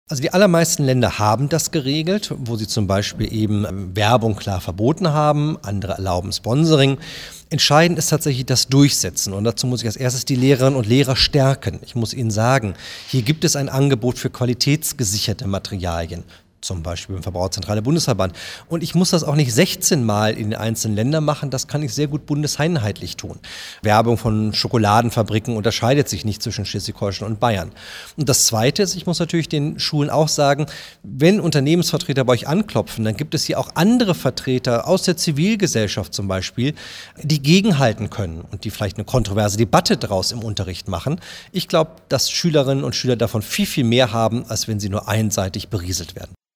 Also die allermeisten Länder haben das geregelt, wo sie zum Beispiel eben Werbung klar verboten haben, andere erlauben Sponsoring. Entscheidend ist tatsächlich das Durchsetzen und dazu muss ich als erstes die Lehrerinnen und Lehrer stärken. Ich muss ihnen sagen, hier gibt es ein Angebot für qualitätsgesicherte Materialien. Zum Beispiel im Verbraucherzentrale Bundesverband. Und ich muss das auch nicht 16 Mal in den einzelnen Ländern machen, das kann ich sehr gut bundeseinheitlich tun. Werbung von Schokoladenfabriken unterscheidet sich nicht zwischen Schleswig-Holstein und Bayern. Und das Zweite ist, ich muss natürlich den Schulen auch sagen, wenn Unternehmensvertreter bei euch anklopfen, dann gibt es hier auch andere Vertreter aus der Zivilgesellschaft zum Beispiel, die gegenhalten können und die vielleicht eine kontroverse Debatte daraus im Unterricht machen. Ich glaube, dass Schülerinnen und Schüler davon viel, viel mehr haben, als wenn sie nur einseitig berieselt werden.